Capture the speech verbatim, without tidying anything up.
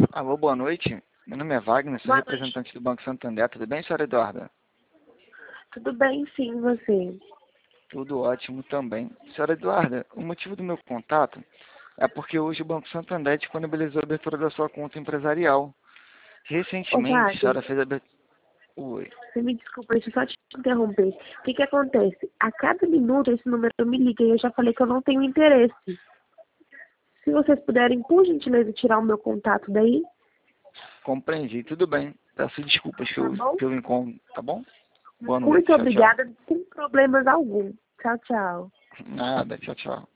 Alô, boa noite. Meu nome é Wagner, sou Boa representante noite. do Banco Santander. Tudo bem, senhora Eduarda? Tudo bem, sim, você? Tudo ótimo também. Senhora Eduarda, o motivo do meu contato é porque hoje o Banco Santander disponibilizou a abertura da sua conta empresarial. Ô, Recentemente, a Wagner, senhora fez a abertura... Oi. você me desculpa, deixa eu só te interromper. O que que acontece? A cada minuto esse número me liga e eu já falei que eu não tenho interesse. Se vocês puderem, por gentileza, tirar o meu contato daí, Compreendi, tudo bem. Peço desculpas tá pelo, bom? pelo incômodo, tá bom? Boa noite, Muito tchau, tchau. obrigada, sem problemas algum. Tchau, tchau. Nada, tchau, tchau.